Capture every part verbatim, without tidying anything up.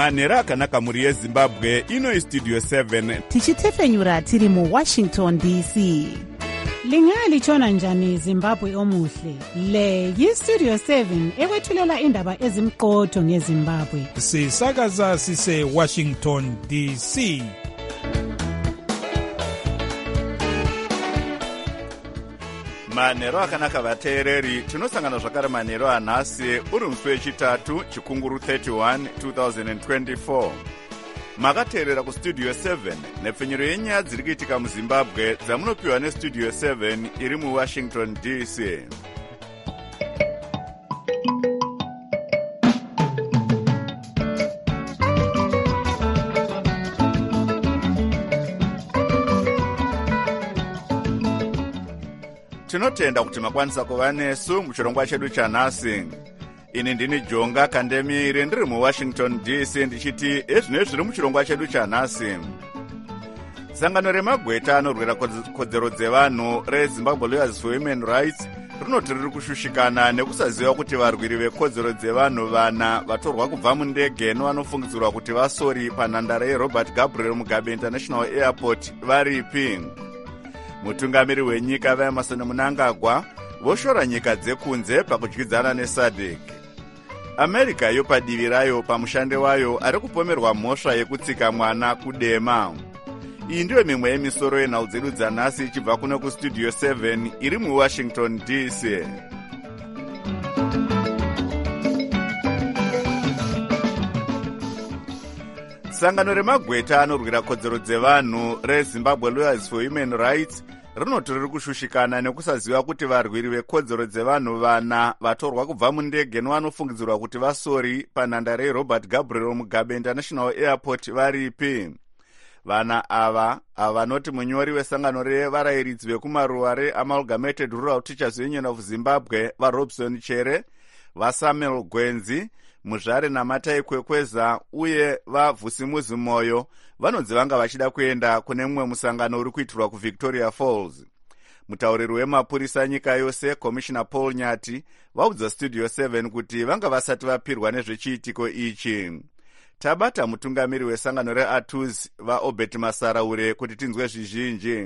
manhero akanaka muri yezimbabwe. Ino istudio seven tichitefenyura tiri mu Washington D C. Lingalitshona njani Zimbabwe omuhle? Le yistudio seven ekwethulela indaba ezimqotho ngeZimbabwe. Sisakaza sise Washington D C. manhero akanaka vateereri, tinosangana zvakare manhero anhasi uri musi wechitatu chikunguru thirty-one twenty twenty-four. Makateerera kustudio seven nepfenyuro yenyaya dziri kuitika muZimbabwe dzamunopiwa nestudio seven iri muWashington D C. Tinotenda kuti makwanisa kuva nesu muchirongwa chedu chanhasi. Ini ndini Jonga Kandemiri ndiri muWashington D C ndichiti ezvino zviri muchirongwa chedu chanhasi. Sangano remagweta anorwira kodzero dzevanhu reZimbabwe Lawyers for Human Rights rinoti riri kushushikana nekusaziva kuti varwiri vekodzero dzevanhu vana vatorwa kubva mundege nevanofungidzirwa kuti vasori panhandare yeRobert Gabriel Mugabe International Airport varipi. Mutungamiri wenyika vaEmerson Mnangagwa voshora nyika dzekunze pakudyidzana neSADC. America yopa divi rayo pamushande wayo ari kupomerwa mhosva yekutsika mwana kudema. Iyi ndiyo mimwe yemisoro yenhau dzedu dzanhasi ichibva kuno kustudio seven iri muWashington D C. Sangano remagweta anorwira kodzero dzevanhu reZimbabwe Lawyers for Human Rights rinoti riri kushushikana nekusaziva kuti varwiri vekodzero dzevanhu vana vatorwa kubva mundege nevanofungidzirwa kuti vasori panhandare yeRobert Gabriel Mugabe International Airport varipi. Vana ava avanoti munyori wesangano revarayiridzi vekumaruwa reAmalgamated Rural Teachers Union of Zimbabwe vaRobson Chere, vaSamuel Gwenzi, Muzvare Namatai Kwekweza uye vaVhusimuzi Moyo vanonzi vanga vachida kuenda kune mumwe musangano uri kuitirwa kuVictoria Falls. Mutauriri wemapurisa nyika yose Commissioner Paul Nyati vaudza Studio seven kuti vanga vasati vapirwa nezvechiitiko ichi. Tabata mutungamiri wesangano reATUS vaObert Masaraure kuti tinzwe zvizhinji.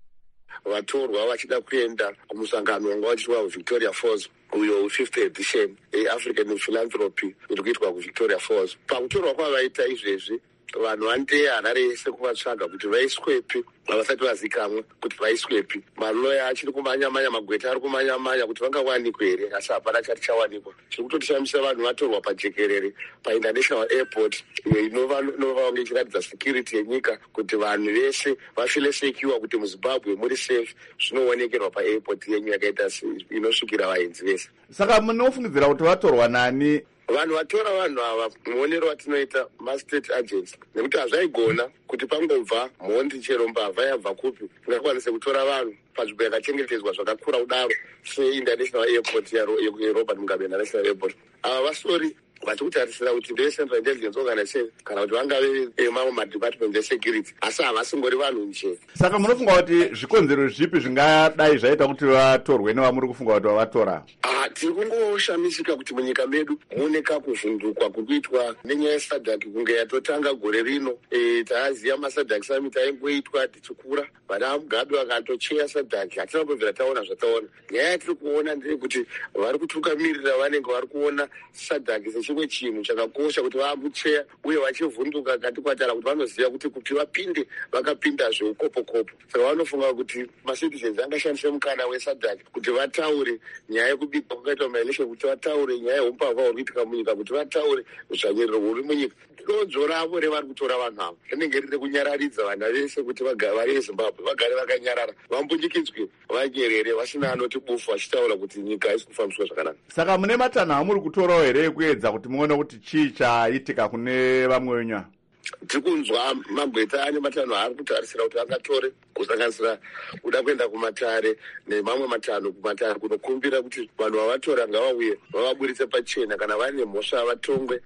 Vatorwa vachida kuenda kumusangano wanga uchiitwa kuVictoria Falls uyo fifth edition yeAfrican Philanthropy iri kuitwa kuVictoria Falls. Pakutorwa kwavaita izvezvi vanhu vandeya harare yese kuvatsvaga kuti vaiswepi havasati vazikamwa kuti vaiswepi. Maloya achiri kumanya-manya, magweta ari kumanya-manya kuti vangawanikwe here, asi hapana chati chawanikwa. Chiri kutotishamisa vanhu vatorwa pajekerere paInternational Airport iyo inova kunge ichiratidza security yenyika kuti vanhu vese vafile secure kuti muZimbabwe muri safe zvinowonekerwa paairport yenyu yakaita inosvikira vaenzi vese. Saka munofungidzira kuti vatorwa nani? Vanhu vatora vanhu ava muonero watinoita mastate agents nekuti hazvaigona kuti pangobva mhondi chero mbavha yabva kupi ingakwanise kutora vanhu panzvimbo yakachengetedzwa zvakakura kudaro seInternational Airport yeRobert Mugabe International Airport. Ava vasori vachikutarisira kuti ndeCentral Intelligence Organization kana kuti vangave emamwe madepartment esecurity, asi havasingori vanhu nje. Saka munofunga kuti zvikonzero zvipi zvingadai zvaita kuti vatorwe nevamuri kufunga kuti vavatora? Ah, tiri kungoshamisika kuti munyika medu mune kakuvhundukwa kukuitwa nenyaya yeSADC kunge yatotanga gore rino. E, taaziya maSADC summit aingoitwa tichikura, vana Mugabe vakatocheya SADC, hatina kubvira taona zvataona. Nyaya yatiri kuona ndeyekuti vari kutungamirira vanenge vari kuona SADC chimwe chinhu chakakosha kuti vaambucheya uye vachivhunduka kati kwatara kuti vanoziva kuti kuti vapinde vakapinda zveukopo-kopo. Saka vanofunga kuti macitizens angashandise mukana weSADC kuti vataure nyaya yekubika kwakaitwa maelection, kuti vataure nyaya yeumbavha huri kuitika munyika, kuti vataure udzvanyiriro huri munyika. Donzvo ravo revari kutora vanhu ava rinenge riri kunyararidza vana vese kuti vari veZimbabwe vagare vakanyarara, vambunyikidzwe, vanyerere, vasina anoti bufu, vachitaura kuti nyika haisi kufambiswa zvakanaka. Saka mune matanho amuri kutorawo here kuedza kuti muone kuti chii chaitika kune vamwe venyu? Tiri kunzwa magweta ane matanho ari kutarisira kuti angatore, kusanganisira kuda kuenda kumatare nemamwe matanho kumatare kunokumbira kuti vanhu vavatora ngavauye vavaburitse pachena kana vane mhosva vatongwe.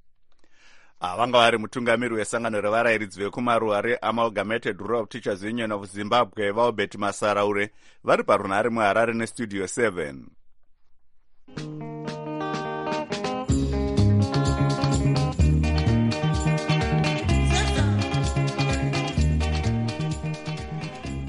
Vanga vari mutungamiri wesangano revarayiridzi vekumaruwa reAmalgamated Rural Teachers Union of Zimbabwe vaObert Masaraure vari parunhare muHarare nestudio seven.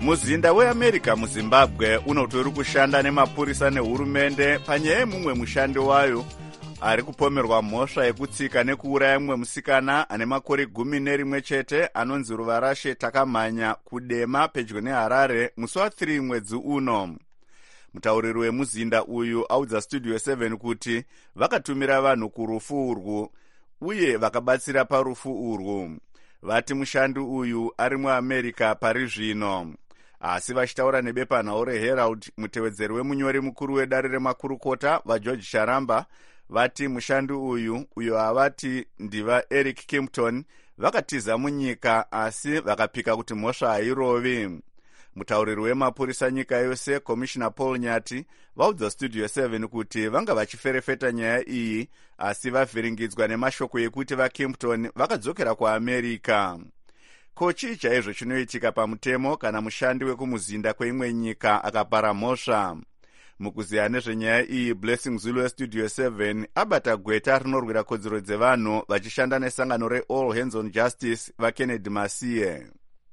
muzinda weamerica muzimbabwe unotori kushanda nemapurisa nehurumende panyaya yemumwe mushandi wayo ari kupomerwa mhosva yekutsika nekuuraya mumwe musikana ane makore gumi nerimwe chete anonzi Ruvarashe Takamhanya kudema pedyo neHarare musi wathiri mwedzi uno. Mutauriri wemuzinda uyu audza Studio seven kuti vakatumira vanhu kurufu urwu uye vakabatsira parufu urwu. Vati mushandi uyu ari muAmerica pari zvino. Asi vachitaura nebepanhau reHerald, mutevedzeri wemunyori mukuru wedare remakurukota vaGeorge Charamba vati mushandi uyu uyo havati ndiva Eric Kimpton vakatiza munyika asi vakapika kuti mhosva hairovi. Mutauriri wemapurisa nyika yose Commissioner Paul Nyati vaudza Studio seven kuti vanga vachiferefeta nyaya iyi asi vavhiringidzwa nemashoko ekuti vaKimpton vakadzokera kuAmerica. Ko chii chaizvo chinoitika pamutemo kana mushandi wekumuzinda kweimwe nyika akapara mhosva? Mukuziya nezvenyaya iyi, Blessing Zulu weStudio seven abata gweta rinorwira kodzero dzevanhu vachishanda nesangano reAll Hands on Justice vaKennedy Masiye.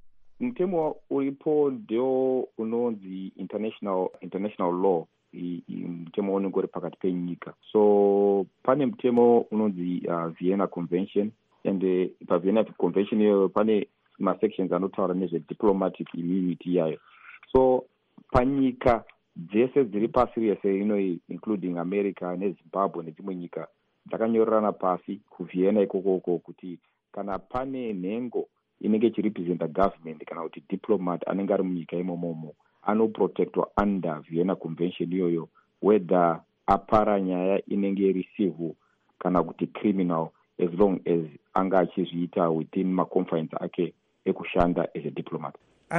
Mtemo uripo ndio unonzi international international law, mtemo unenge uri pakati penyika. So pane mtemo unonzi uh, Vienna Convention, and uh, pa Vienna Convention iyo pane ma sections anotaura nezve diplomatic immunity yayo. So panyika dzese dziri pasi rese ino, including America neZimbabwe nedzimwe nyika, dzakanyorerana pasi kuVienna ikoko kuti kana pane nhengo inenge chirepresenta government kana kuti diplomat anenge ari munyika imomomo anoprotectwa under Vienna Convention iyoyo, whether apara nyaya inenge receive kana kuti criminal, as long as anga achizviita within maconfines ake ekushanda as a diplomat.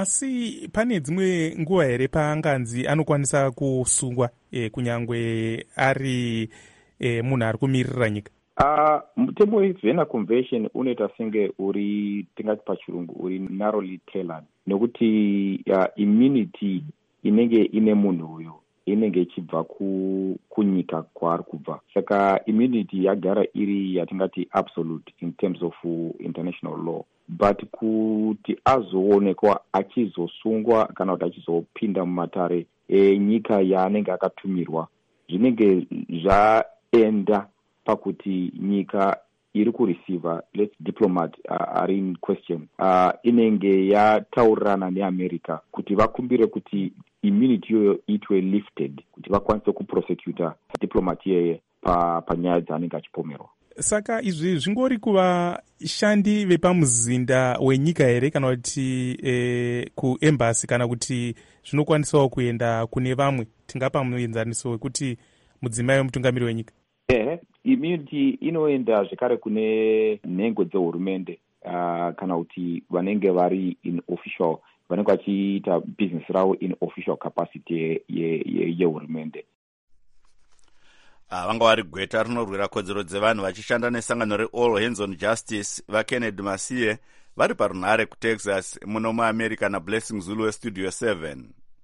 Asi pane dzimwe nguva here paanganzi anokwanisa kusungwa e, kunyangwe ari e, munhu ari kumirira nyika? Uh, mutemo weVienna Convention unoita senge uri, tingati pachirungu, uri narrowly tailored, nekuti uh, immunity inenge ine munhu uyo inenge ichibva ku, kunyika kwaari kubva. Saka immunity yagara iri yatingati absolute in terms of uh, international law. But kuti azoonekwa achizosungwa kana kuti achizopinda mumatare enyika yaanenge akatumirwa, zvinenge zvaenda pakuti nyika iri kureceiva, let's diplomat uh, are in question, uh, inenge yataurirana neAmerica kuti vakumbire kuti immunity yoyo itwe lifted kuti vakwanise kuprosecuta diplomat yeye pa panyaya dzaanenge achipomerwa. Saka izvi zvingori kuva shandi vepamuzinda wenyika here kana kuti e, kuembassy kana kuti zvinokwanisawo kuenda kune vamwe? Tingapa muenzaniso wekuti mudzimai wemutungamiri wenyika? Ehe, immunity inoenda zvekare kune nhengo dzehurumende, uh, kana kuti vanenge vari in official, vanenge vachiita business ravo in official capacity yehurumende. Ye, ye Uh, vanga vari gweta rinorwira kodzero dzevanhu vachishanda nesangano reAll Hands on Justice vaKennedy Masiye vari parunhare kuTexas muno muAmerica naBlessing Zulu weStudio seven.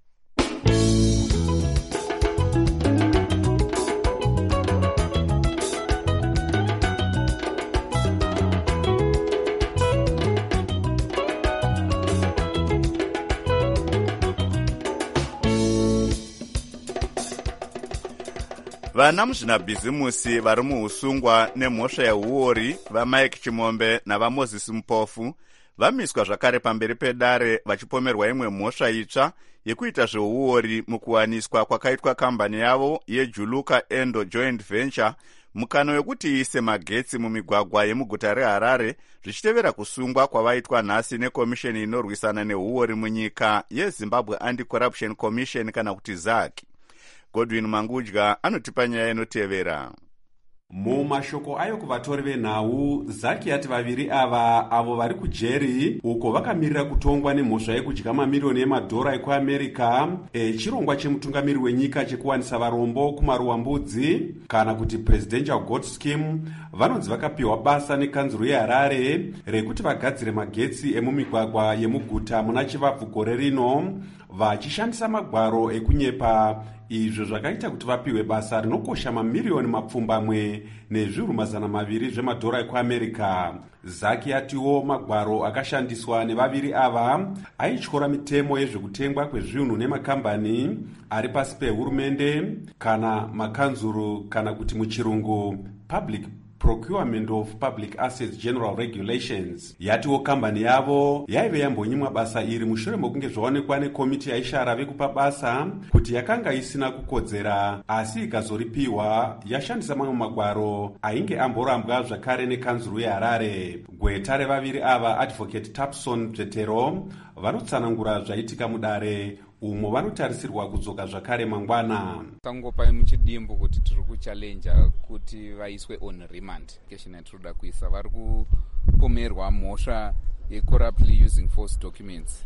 Vana muzvinabhizimusi vari muusungwa nemhosva yeuori vaMike Chimombe navaMoses Mupofu vamiswa zvakare pamberi pedare vachipomerwa imwe mhosva itsva yekuita zveuori mukuwaniswa kwakaitwa kambani yavo yeJuluka Endo Joint Venture mukano wekuti iise magetsi mumigwagwa yemuguta reHarare, zvichitevera kusungwa kwavaitwa nhasi nekomisheni inorwisana neuori munyika yeZimbabwe Anti-Corruption Commission kana kuti ZAC. Godwin Mangudya anotipa nyaya inotevera. Mumashoko ayo kuvatori venhau, Zaki yati vaviri ava avo vari kujeri uko vakamirira kutongwa nemhosva yekudya mamirioni emadhora ekuAmerica, e, chirongwa chemutungamiri wenyika chekuwanisa varombo kumaruwambudzi kana kuti Presidential Gold Scheme, vanonzi vakapiwa basa nekanzuro yeHarare rekuti vagadzire magetsi emumigwagwa yemuguta muna chivabvu gore rino. vachishandisa magwaro ekunyepa, izvo zvakaita kuti vapiwe basa rinokosha mamiriyoni mapfumbamwe nezviuru mazana maviri zvemadhora ekuamerica. Zaki atiwo magwaro akashandiswa nevaviri ava aityora mitemo yezvekutengwa kwezvinhu nemakambani ari pasi pehurumende kana makanzuru, kana kuti muchirungu public Procurement of Public Assets General Regulations. Yatiwo kambani yavo yaive yambonyimwa basa iri mushure mokunge zvaonekwa nekomiti yaishara vekupa basa kuti yakanga isina kukodzera, asi ikazoripiwa yashandisa mamwe magwaro ainge amborambwa zvakare nekanzuru yeHarare. Gweta revaviri ava, Advocate Tapson Bzetero, vanotsanangura zvaitika mudare umo vanotarisirwa kudzoka zvakare mangwana. Tangopa muchidimbu kuti tiri kuchallenja kuti vaiswe on remand. Keshina tinoda kuisa vari kupomerwa mhosva ye corruptly using false documents.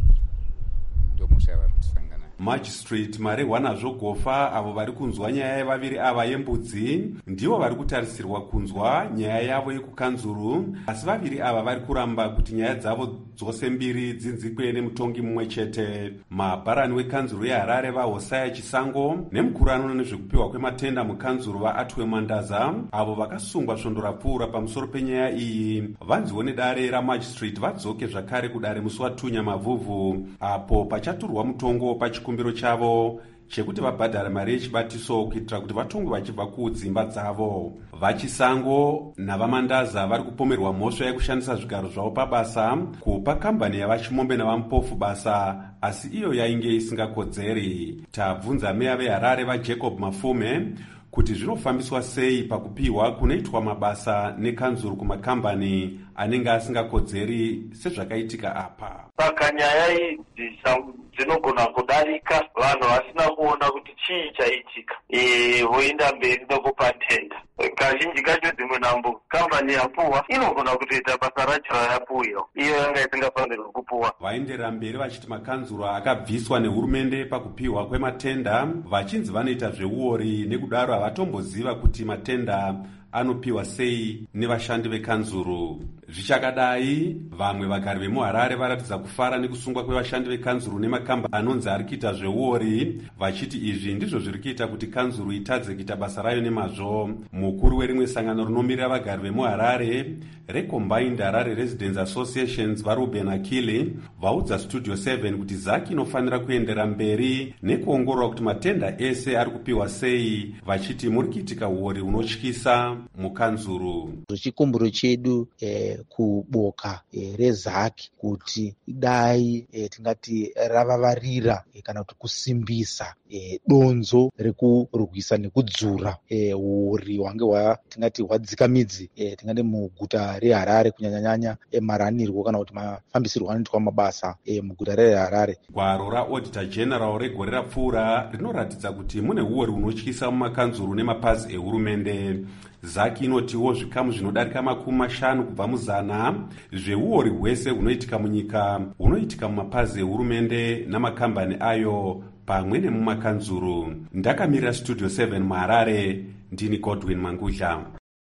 Ndio mhosva yavari kutisangana. Magistrate Marehwana Zvogofa, avo vari kunzwa nyaya yevaviri ava yembudzi, ndivo vari kutarisirwa kunzwa nyaya yavo yekukanzuru, asi vaviri ava vari kuramba kuti nyaya dzavo dzose mbiri dzinzikwe nemutongi mumwe chete. Mabharani wekanzuru yeHarare vaHosaya Chisango nemukuru anoona nezvekupiwa kwematenda mukanzuru vaAtwe Mandaza, avo vakasungwa svondo rapfuura pamusoro penyaya iyi, vanziwo nedare ramagistrate vadzoke zvakare kudare musi watunya mavhuvhu, apo pachaturwa mutongo pachikumbiro chavo chekuti vabhadhare mari yechibatiso kuitira kuti vatongwe vachibva kudzimba dzavo. VaChisango navaMandaza vari kupomerwa mhosva yekushandisa zvigaro zvavo pabasa kupa kambani yavaChimombe navaMupofu basa, asi iyo yainge isingakodzeri. Tabvunza meya veHarare vaJacob Mafume kuti zvinofambiswa sei pakupiwa kunoitwa mabasa nekanzuru kumakambani anenge asingakodzeri sezvakaitika apa. Saka nyaya idzi dzinogona kudarika vanhu vasina kuona kuti chii chaitika, e, voenda mberi nokupa tenda. Kazhinji kacho dzimwe nambo kambani yapuwa inogona kutoita basa racho rayapuwa, iyo yanga isingafanirwi kupuwa. Vaenderera mberi vachiti makanzuru akabviswa nehurumende pakupiwa kwematenda vachinzi vanoita zveuori, nekudaro havatomboziva kuti matenda anopiwa sei nevashandi vekanzuru. Zvichakadai, vamwe vagari vemuHarare varatidza kufara nekusungwa kwevashandi vekanzuru nemakamba anonzi ari kuita zveuori, vachiti izvi ndizvo zviri kuita kuti kanzuru itadze kuita basa rayo nemazvo. Mukuru werimwe sangano rinomirira vagari vemuHarare reCombined Harare Residents Associations vaRuben Akili vaudza Studio seven kuti Zaki inofanira kuendera mberi nekuongorora kuti matenda ese ari kupiwa sei, vachiti muri kuitika uori unotyisa mukanzuru. Chikumbiro chedu eh, kuboka eh, rezaki kuti dai eh, tingati ravavarira eh, kana kuti kusimbisa eh, donzo rekurwisa nekudzura eh, uri wange wa tingati hwadzika midzi eh, tingati muguta reHarare kunyanyanyanya eh, maranirwo kana kuti mafambisirwo anoitwa mabasa eh, muguta reHarare. Gwaro raAuditor General regore rapfuura rinoratidza kuti mune uori unotyisa mumakanzuru nemapazi ehurumende. Zaki inotiwo zvikamu zvinodarika makumi mashanu kubva muzana zveuori hwese hunoitika munyika hunoitika mumapazi ehurumende namakambani ayo pamwe nemumakanzuru. Ndakamirira Studio seven muHarare, ndini Godwin Mangudla.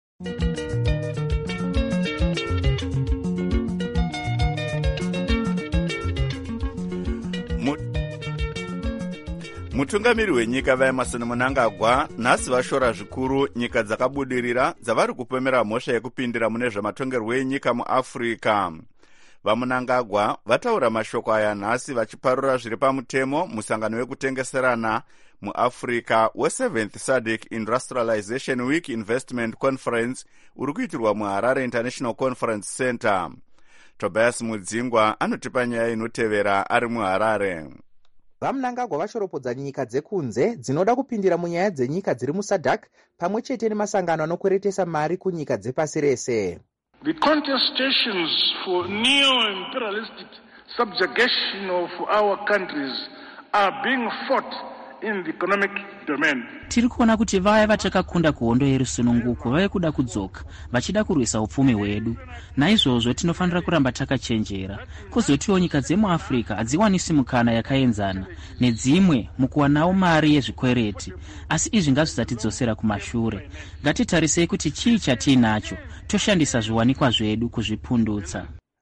Mutungamiri wenyika vaEmerson Mnangagwa nhasi vashora zvikuru nyika dzakabudirira dzavari kupemera mhosva yekupindira mune zvamatongerwo enyika muAfrica. VaMnangagwa vataura mashoko aya nhasi vachiparura zviri pamutemo musangano wekutengeserana muAfrica weseventh S A D C Industrialization Week Investment Conference uri kuitirwa muHarare International Conference Center. Tobias Mudzingwa anotipa nyaya inotevera ari muHarare. VaMnangagwa vashoropodza nyika dzekunze dzinoda kupindira munyaya dzenyika dziri muS A D C pamwe chete nemasangano anokweretesa mari kunyika dzepasi rese. The contestations for neo-imperialistic subjugation of our countries are being fought in the economic domain. Tiri kuona kuti vaya vatakakunda kuhondo yerusununguko vave kuda kudzoka vachida kurwisa upfumi hwedu. Naizvozvo tinofanira kuramba takachenjera. Kwozotiwo nyika dzemuAfrica hadziwanisi mukana yakaenzana nedzimwe mukuwanawo mari yezvikwereti, asi izvi ngazvisatidzosera kumashure. Ngatitarisei kuti chii chatiinacho toshandisa zviwanikwa zvedu kuzvipundutsa.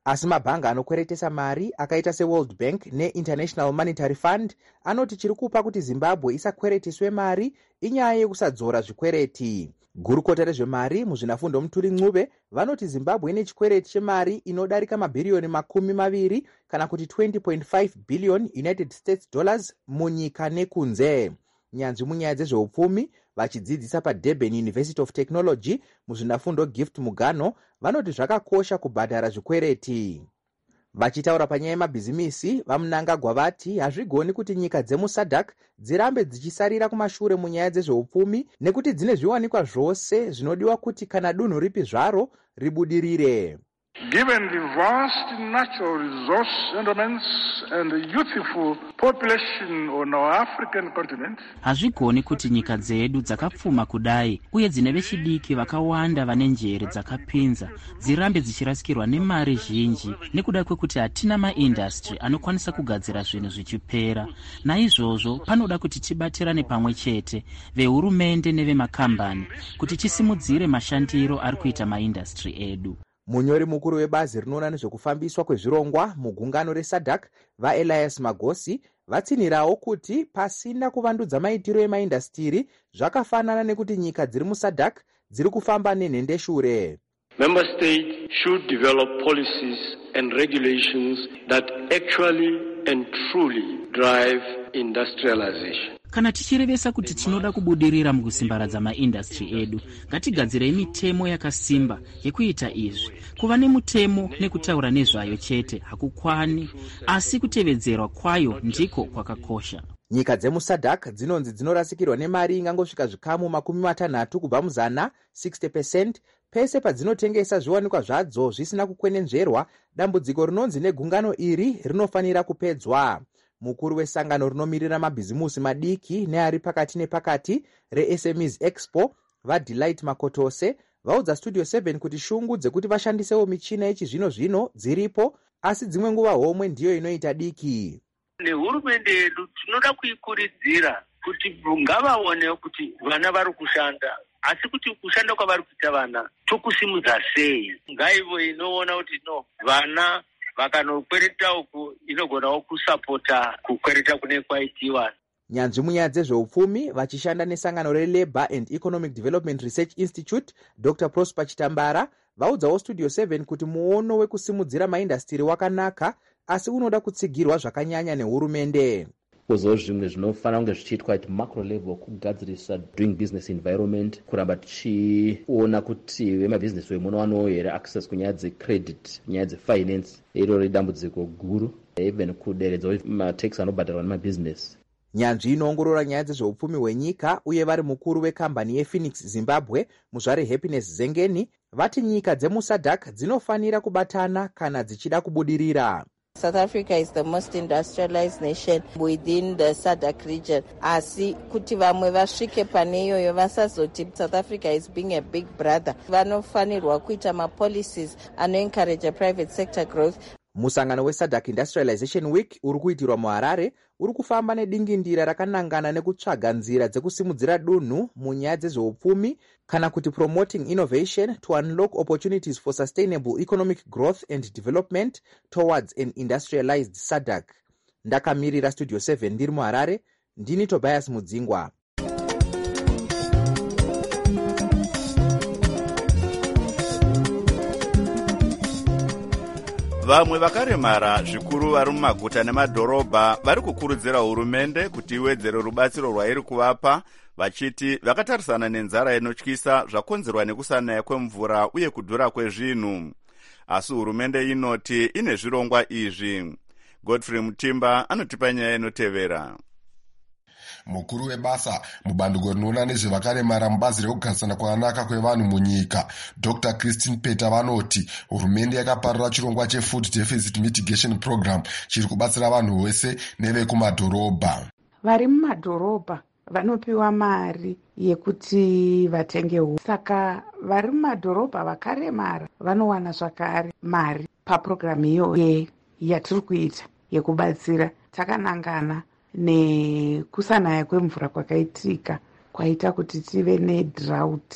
asi mabhanga anokweretesa mari akaita seworld bank neinternational monetary fund anoti chiri kupa kuti zimbabwe isakweretiswe mari inyaya yekusadzora zvikwereti. Gurukota rezvemari muzvinafundo Muturi Ncube vanoti Zimbabwe ine chikwereti chemari inodarika mabhiriyoni makumi maviri kana kuti twenty point five billion United States dollars munyika nekunze. Nyanzvi munyaya dzezveupfumi vachidzidzisa paDurban University of Technology muzvinafundo Gift Mugano vanoti zvakakosha kubhadhara zvikwereti. Vachitaura panyaya yemabhizimisi, vaMnangagwa vati hazvigoni kuti nyika dzemusadhak dzirambe dzichisarira kumashure munyaya dzezveupfumi nekuti dzine zviwanikwa zvose zvinodiwa kuti kana dunhu ripi zvaro ribudirire. Given the vast natural resource endowments and the youthful population on our African continent, hazvigoni kuti nyika dzedu dzakapfuma kudai uye dzine vechidiki vakawanda vane njere dzakapinza dzirambe dzichirasikirwa nemari zhinji nekuda kwekuti hatina maindastry anokwanisa kugadzira zvinhu zvichipera. Naizvozvo panoda kuti tibatirane pamwe chete vehurumende nevemakambani kuti tisimudzire mashandiro ari kuita maindastry edu. Munyori mukuru webazi rinoona nezvekufambiswa kwezvirongwa mugungano resadhak vaElias Magosi vatsinirawo kuti pasina kuvandudza maitiro emaindastiri zvakafanana nekuti nyika dziri musadhak dziri kufamba nenhendeshure. Member states should develop policies and regulations that actually and truly drive industrialization. Kana tichirevesa kuti tinoda kubudirira mukusimbaradza maindastry edu, ngatigadzirei mitemo yakasimba yekuita izvi. Kuva nemutemo nekutaura nezvayo chete hakukwani, asi kutevedzerwa kwayo ndiko kwakakosha. Nyika dzemusadhak dzinonzi dzinorasikirwa nemari ingangosvika zvikamu makumi matanhatu kubva muzana sixty percent pese padzinotengesa zviwanikwa zvadzo zvisina kukwenenzverwa. Dambudziko rinonzi negungano iri rinofanira kupedzwa. Mukuru wesangano rinomirira mabhizimusi madiki neari pakati nepakati reS M Es Expo vaDelight Makotose vaudza Studio seven kuti shungu dzekuti vashandisewo michina yechizvino zvino dziripo, asi dzimwe nguva homwe ndiyo inoita diki. Nehurumende yedu tinoda kuikurudzira kuti ngavaonewo kuti vana vari kushanda, asi kuti kushanda kwavari kuita vana tokusimudza sei. Ngaivo inoona kuti no vana vakanokwereta uku inogonawo kusapota kukwereta kune kwaitiwa. Nyanzvi munyaya dzezveupfumi vachishanda nesangano reLabour and Economic Development Research Institute Doctor Prosper Chitambara vaudzawo Studio seven kuti muono wekusimudzira maindastiri wakanaka, asi unoda kutsigirwa zvakanyanya nehurumende. Kozowo zvimwe zvinofanira kunge zvichiitwa at macro level kugadzirisa doing business environment, kuramba tichiona kuti vemabhizinesi vemunowanawo here access kunyaya dzecredit, nyaya dzefinance. Iro redambudziko guru, even kuderedzawo matax anobhadharwa nemabhizinesi. Nyanzvi inoongorora nyaya dzezveupfumi hwenyika uye vari mukuru wekambani yePhoenix Zimbabwe muzvare Happiness Zengeni vati nyika dzemusadhak dzinofanira kubatana kana dzichida kubudirira. South Africa is the most industrialized nation within the SADC region. Asi kuti vamwe vasvike pane iyoyo vasazoti South Africa is being a big brother. Vanofanirwa kuita ma-policies ano-encourage a private sector growth. Musangano weSADC Industrialization Week uri kuitirwa muHarare uri kufamba nedingindira rakanangana nekutsvaga nzira dzekusimudzira dunhu munyaya dzezveupfumi kana kuti promoting innovation to unlock opportunities for sustainable economic growth and development towards an industrialized SADC. Ndakamirira Studio seven ndiri muHarare, ndini Tobias Mudzingwa. Vamwe vakaremara zvikuru vari mumaguta nemadhorobha vari kukurudzira hurumende kuti iwedzere rubatsiro rwairi kuvapa, vachiti vakatarisana nenzara inotyisa zvakonzerwa nekusanaya kwemvura uye kudhura kwezvinhu. Asi hurumende inoti ine zvirongwa izvi. Godfrey Mutimba anotipa nyaya inotevera. Mukuru webasa mubandiko rinoona nezvevakaremara mubazi rekugarisana kwakanaka kwevanhu munyika Doctor Christine Peta vanoti hurumende yakaparura chirongwa cheFood Deficit Mitigation Program chiri kubatsira vanhu vese nevekumadhorobha. Vari mumadhorobha vanopiwa mari yekuti vatenge huni. Saka vari mumadhorobha vakaremara vanowana zvakare mari papurogiramu iyoyo yatiri kuita yekubatsira. Takanangana nekusanaya kwemvura kwakaitika kwaita kuti tive nedrought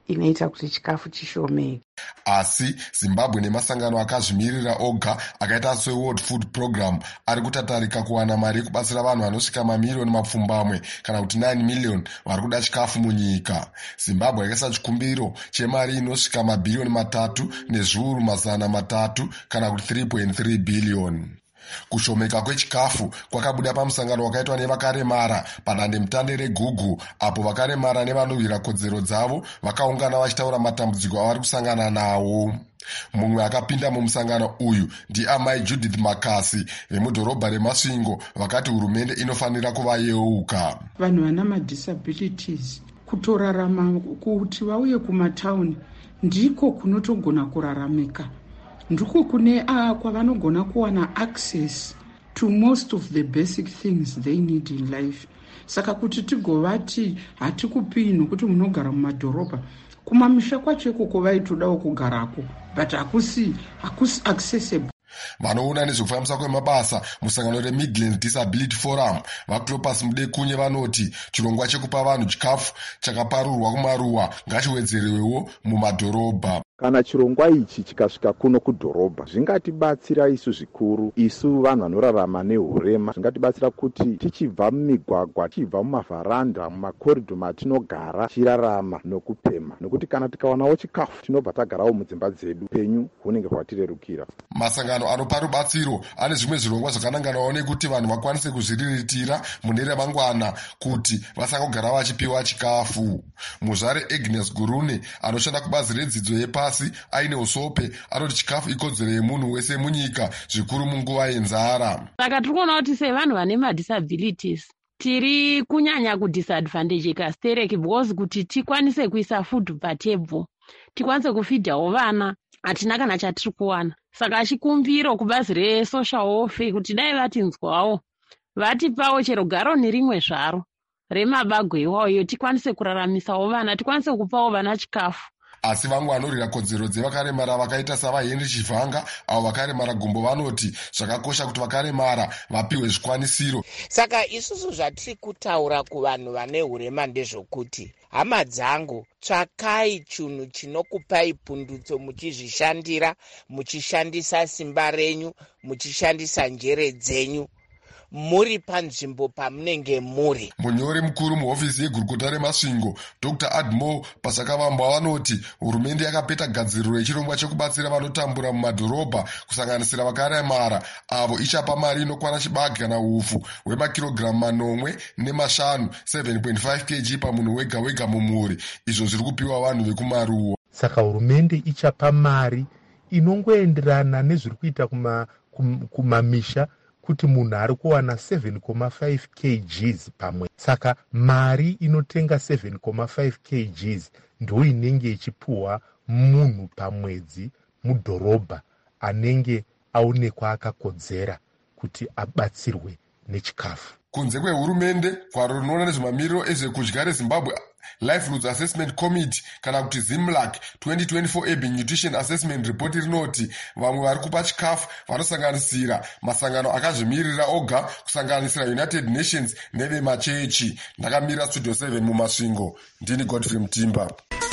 inoita kuti chikafu chishomeke. Asi Zimbabwe nemasangano akazvimirira oga akaita seWorld Food Program ari kutatarika kuwana mari yekubatsira vanhu vanosvika mamiliyoni mapfumbamwe kana kuti nine million vari kuda chikafu munyika. Zimbabwe yakaisa chikumbiro chemari inosvika mabhiriyoni matatu nezviuru mazana matatu kana kuti three point three billion. Kushomeka kwechikafu kwakabuda pamusangano wakaitwa nevakaremara padandemutande reGugu, apo vakaremara nevanowira kodzero dzavo vakaungana vachitaura matambudziko avari kusangana nawo. Mumwe akapinda mumusangano uyu ndiamai Judith Makasi vemudhorobha reMasvingo vakati hurumende inofanira kuvayeuka. Vanhu vana madisabilities kutorarama kuti vauye kumatauni ndiko kunotogona kuraramika, ndiko kune uh, kwavanogona kuwana access to most of the basic things they need in life. Saka kuti tigovati hatikupi nokuti munogara mumadhorobha, kumamisha kwacho ikoko vaitodawo kugarako but hakusi hakusi accessible. Vanoona nezvekufambisa kwemabasa musangano reMidlands Disability Forum vaClopas Mudekunye vanoti chirongwa chekupa vanhu chikafu chakaparurwa kumaruwa ngachiwedzerewewo mumadhorobha. Kana chirongwa ichi chikasvika kuno kudhorobha zvingatibatsira isu zvikuru, isu vanhu vanorarama nehurema. Zvingatibatsira kuti tichibva mumigwagwa, tichibva mumavharanda, mumakoridho matinogara chirarama nokupema, nokuti kana tikawanawo chikafu tinobva tagarawo mudzimba dzedu, penyu hunenge hwatirerukira. Masangano anopa rubatsiro ane zvimwe zvirongwa zvakananganawo nekuti vanhu vakwanise kuzviriritira mune ramangwana kuti vasangogara vachipiwa chikafu. Muzvare Agnes Gurune anoshanda kubazi redzidzo yepa asi aine usope anoti chikafu ikodzero yemunhu wese munyika, zvikuru munguva yenzara. Saka tirikuona kuti sevanhu vane madisabilities tiri kunyanya kudisadvantageka stereki because kuti tikwanise kuisa food patable, tikwanise kufidhawo vana, hatina kana chatiri kuwana. Saka achikumbiro kubazi resocial welfare kuti dai vatinzwawo vatipawo chero garoni rimwe zvaro remabago iwayo tikwanise kuraramisawo vana, tikwanise kupawo vana chikafu. Asi vamwe vanorira kodzero dzevakaremara vakaita savaHenry Chivhanga avo vakaremara gumbo vanoti zvakakosha kuti vakaremara vapiwe zvikwanisiro. Saka isusu zvatiri kutaura kuvanhu vane hurema ndezvokuti hama dzangu, tsvakai chinhu chinokupai pundutso muchizvishandira, muchishandisa simba renyu, muchishandisa njere dzenyu, muri panzvimbo pamunenge muri. Munyori mukuru muhofisi yegurukota reMasvingo Doctor Admo Pasakavambwa vanoti hurumende yakapeta gadziriro yechirongwa chekubatsira vanotambura mumadhorobha kusanganisira vakaremara avo ichapa mari inokwana chibage kana ufu hwemakirogiramu manomwe nemashanu seven point five kilograms pamunhu wega wega mumhuri, izvo zviri kupiwa vanhu vekumaruwa. Saka hurumende ichapa mari inongoenderana nezviri kuita kuma kumamisha kuti munhu ari kuwana seven point five kilograms pamwe. Saka mari inotenga seven point five kilograms ndo inenge ichipuwa munhu pamwedzi mudhorobha anenge aonekwa akakodzera kuti abatsirwe nechikafu. Kunze kwehurumende, gwaro rinoona nezvemamiriro ezvekudya reZimbabwe Livelihoods Assessment Committee kana kuti ZIMLAC twenty twenty-four Urban Nutrition Assessment Report rinoti vamwe vari kupa chikafu vanosanganisira masangano akazvimirira oga kusanganisira United Nations nevemachechi. Ndakamira Studio seven muMasvingo, ndini Godfrey Mutimba.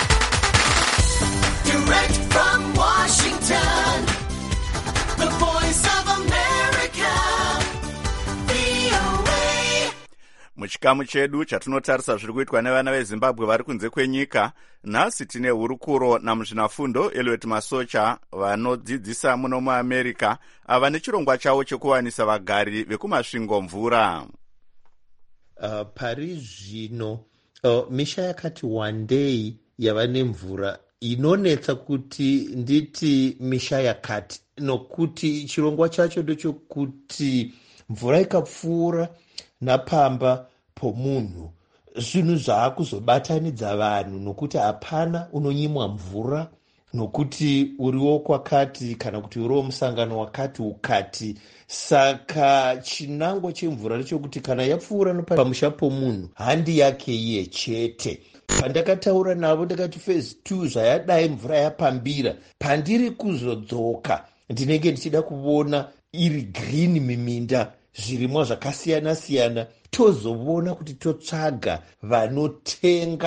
Direct from Washington, the voice of America, V O A. Muchikamu chedu chatinotarisa zviri kuitwa nevana veZimbabwe vari kunze kwenyika, nhasi tine hurukuro namuzvinafundo Elliot Masocha vanodzidzisa muno muAmerica ava nechirongwa chavo chekuwanisa vagari vekumasvingo mvura. Uh, pari zvino uh, misha yakati wandei yava nemvura inonetsa kuti nditi misha yakati, nokuti chirongwa chacho ndechokuti mvura ikapfuura napamba pomunhu zvinhu zvaakuzobatanidza vanhu, nokuti hapana unonyimwa mvura, nokuti uriwo kwakati kana kuti uriwo musangano wakati ukati. Saka chinangwa chemvura ndechokuti kana yapfuura pamusha pomunhu handi yake iye chete. Pandakataura navo ndakati phase two zvayadai mvura yapambira, pandiri kuzodzoka ndinenge ndichida kuona iri green miminda, zvirimwa zvakasiyana siyana, tozoona kuti totsvaga vanotenga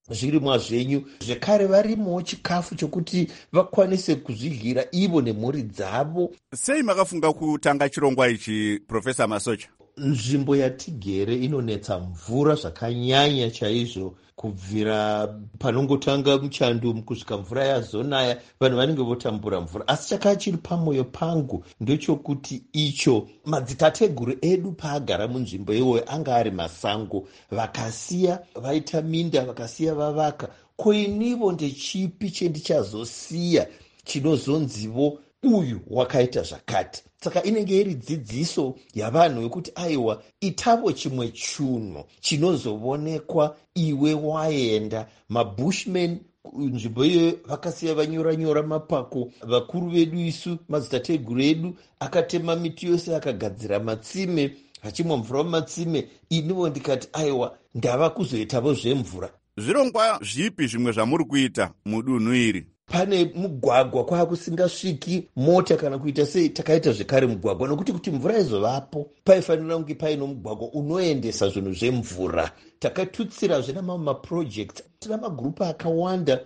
zvirimwa zvenyu, zvekare varimowo chikafu chokuti vakwanise kuzvidyira ivo nemhuri dzavo. Sei makafunga kutanga chirongwa ichi, Profesa Masocha? Nzvimbo yatigere inonetsa mvura zvakanyanya chaizvo, kubvira panongotanga muchando kusvika mvura yazonaya vanhu vanenge votambura mvura. Asi chakanga chiri pamwoyo pangu ndechokuti icho madzitateguru edu paagara munzvimbo iyoyo anga ari masango, vakasiya vaita minda, vakasiya vavaka. Koinivo ndechipi chendichazosiya chinozonzivo uyu wakaita zvakati? Saka inenge iri dzidziso yavanhu yekuti aiwa itavo chimwe chunhu chinozovonekwa iwe waenda. Mabushmen nzvimbo iyoyo vakasiya vanyora nyora mapako, vakuru vedu isu madzitateguru edu akatema miti yose akagadzira matsime, vachimwa mvura mumatsime. Inivo ndikati aiwa ndava kuzoitavo zvemvura. Zvirongwa zvipi zvimwe zvamuri kuita mudunhu iri? Pane mugwagwa kwakusingasviki mota kana kuita sei, takaita zvekare mugwagwa, nokuti kuti mvura izovapo paifanira kunge paino mugwagwa unoendesa zvinhu zvemvura. Takatutsirazve namamwe maprojects. Tina magrupu akawanda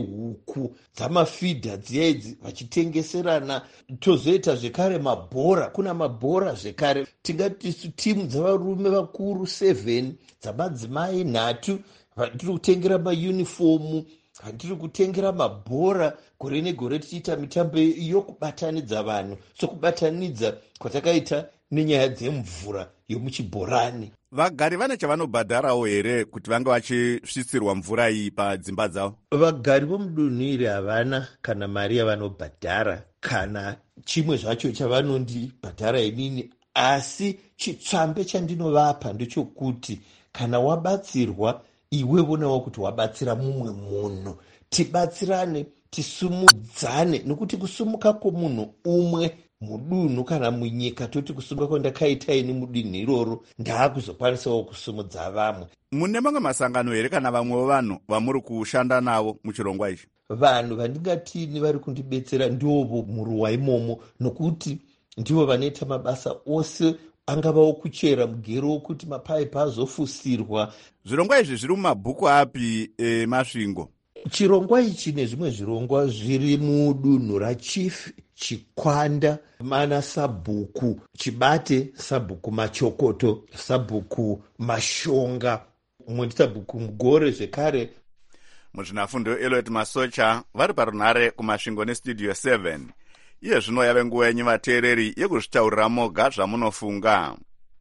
ehuku dzamafidha dziya idzi vachitengeserana. Tozoita zvekare mabhora, kuna mabhora zvekare. Tingati timu dzavarume vakuru seven, dzamadzimai nhatu, vatiri kutengera maunifomu, hatiri kutengera mabhora. Gore negore tichiita mitambo yokubatanidza vanhu, sokubatanidza kwatakaita nenyaya dzemvura yomuchibhorani. Vagari vane chavanobhadharawo here kuti vange vachisvisirwa mvura iyi padzimba dzavo? Vagari vomudunhu iri havana kana mari yavanobhadhara kana chimwe zvacho chavanondibhadhara inini. Asi chitsvambe chandinovapa ndechokuti kana wabatsirwa, iwe vonawo kuti wabatsira mumwe munhu. Tibatsirane, tisumudzane, nokuti kusumuka kwomunhu umwe mudunhu kana munyika, toti kusumuka kwandakaita ini mudunhu iroro ndaakuzokwanisawo kusumudza vamwe. Mune mamwe masangano here kana vamwewo vanhu vamuri kushanda navo muchirongwa ichi? Vanhu vandingatini vari kundibetsera ndovo muruwa imomo, nokuti ndivo vanoita mabasa ose, angavawo kuchera mugero wokuti mapaipi azofusirwa. Zvirongwa izvi zviri mumabhuku api emasvingo? Chirongwa ichi nezvimwe zvirongwa zviri mudunhu raChief, Chikwanda, mana sabhuku Chibate, sabhuku Machokoto, sabhuku Mashonga, mumwe sabhuku Mugore zvekare. Muzvinafundo Elliot Masocha vari parunhare kumasvingo nestudio seven. Iye zvino yave nguva yenyu vateereri yekuzvitaurira moga zvamunofunga.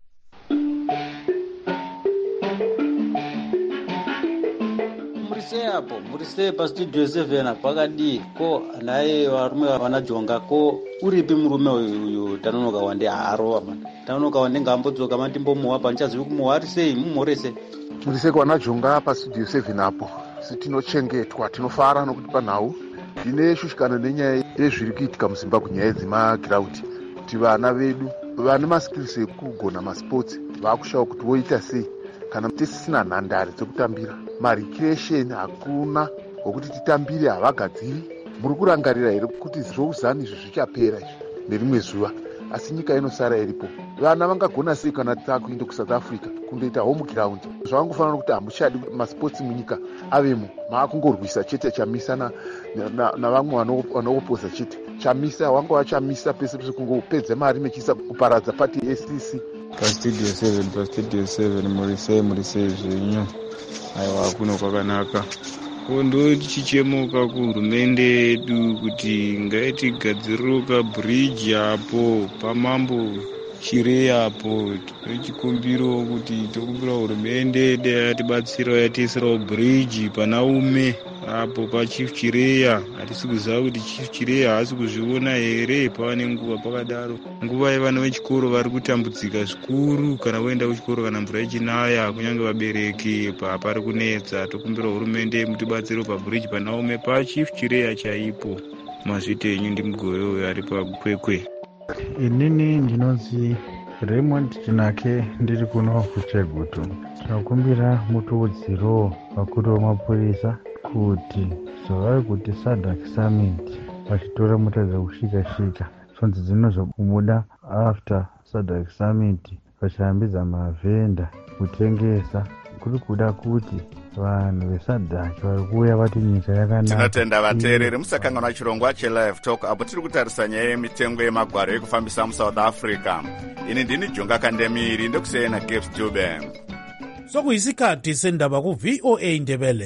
Murise apo, murise pastudio seven kwakadii ko naye varume vanajonga ko uripi murume uyu Tanonoka Wande arova mana. Tanonoka Wande ngambodzoka mandimbomuwa pandichazivi kumuwa ari sei mumhorese. Murise kwanajonga pastudio seven apo. Sitinochengetwa, tinofara nokuti panhau ndine shushikana nenyaya yezviri kuitika muZimbabwe, nyaya dzemagiraundi, kuti vana vedu vane maskills ekugona masports vakushawa kuti voita sei kana tisisina nhandare dzekutambira. Marecreation hakuna, wokuti titambire havagadziri. Muri kurangarira here kuti zvouzani izvi zvichapera izvi nerimwe zuva? Asi nyika inosara iripo. Vana vangagona sei kana takuenda kuSouth Africa kundoita home ground? Zvavangofanira kuti hamuchadi masports munyika avemo, maakungorwisa chete chamisa navamwe vanopoza chete. Chamisa wangova chamisa pese pese kungopedza mari mechisa kuparadza pati S C C. Pastudio seven, pastudio seven, murise murise zvenyu. Aiwa kuno kwakanaka. Kondo tichichemuka kuhurumende yedu kuti ngaitigadzirirewo kabhiriji apo pamambo Shirei apo. Tichikumbirawo kuti tokumbira hurumende yedu yatibatsirawo yatiisirawo bhiriji panaume apo paChief Shirei. Hatisi kuziva kuti Chief Shirei haasi kuzviona here pavane nguva pakadaro. Nguva yevana vechikoro vari kutambudzika zvikuru kana voenda kuchikoro kana mvura ichinaya, kunyange vabereki pari kunetsa. Tokumbira hurumende mutibatsirewo pabhiriji panaume paChief Shirei chaipo. Mazvitenyu ndimugoyo uyo ari pakwekwe. Inini ndinonzi Raymond Chinake, ndiri kuno kuChegutu. Tinokumbira mutuudziro vakuru vemapurisa kuti zvavari kuti SADC Summit vachitora mota dzekusvika-svika sonzi dzinozobuda after SADC Summit vachihambidza mavhenda kutengesa, kuri kuda kuti vanhu vesadhaki vari kuuya vati nyika yakanaka. Tinotenda vateereri musakanganwa chirongwa chelive talk apo tiri kutarisa nyaya yemitengo yemagwaro ekufambisa musouth africa. Ini ndini Jonga Kandemiri ndokusiyena Gabe Dube. Sokuyisikhathi sendaba ku V O A Ndebele.